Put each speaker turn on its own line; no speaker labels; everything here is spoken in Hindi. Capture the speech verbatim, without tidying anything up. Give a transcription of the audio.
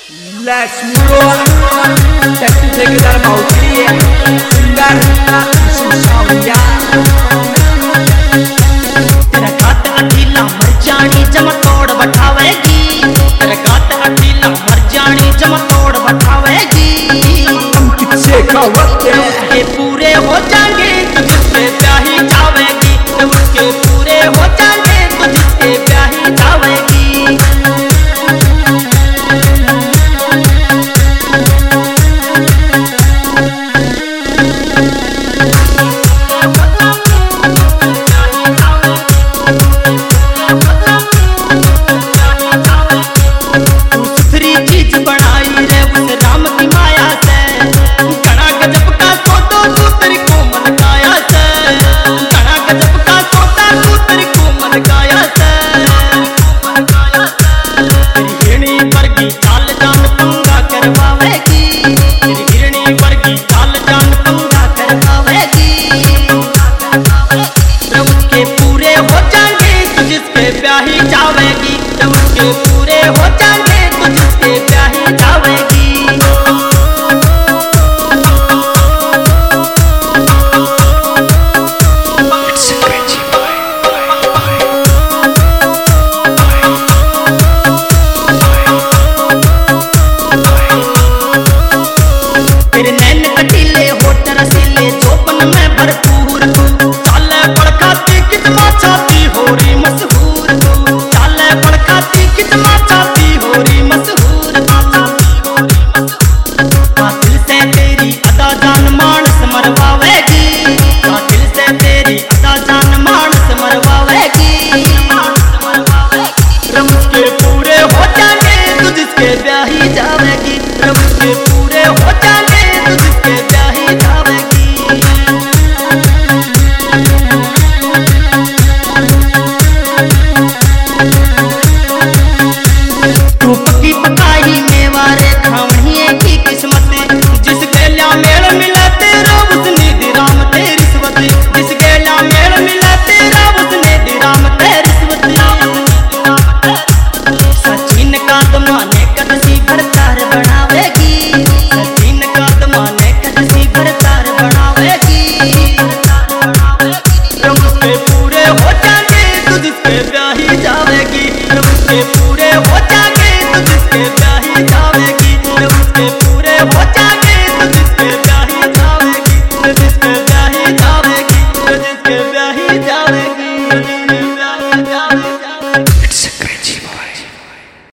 Let's roll. Let's take it out of here. Garna सुसाविया
तेरा गात अकेला मर जानी जमा तोड़ बैठावेगी। तेरा गात अकेला मर जानी जमा तोड़ बैठावेगी।
हम किससे कहते
के पूरे हो जाएंगे तो जिससे ब्याही जावेगी। उसके पूरे हो जाएंगे तो जिससे ब्याही जावेगी। ब्याही जावेगी जब उसके पूरे हो जाएंगे तो जिसके ब्याही जावेगी। तेरे नैन कटीले होठ रसीले चौपन में भरपूर तू चाले बड़खाती कितना छाती हो रही मशहूर। चाले बड़खाती कितना छाती हो रही मशहूर। दिल से तेरी अदा जान मानस मरवावेगी। दिल से तेरी अदा जान मानस मरवावेगी। उसके पूरे हो जाएंगे तो जिसके ब्याही जावेगी। उसके पूरे हो जाएंगे तो जिसके ब्याही जावेगी। तू पकी पकाई मेवारे खावणिए की किस्मत। जिसके ल्या मेल मिला तेरा उसने दिराम तेरी रिश्वत। जिसके ल्या मेल मिला तेरा उसने दिराम तेरी रिश्वत। सचिन का तो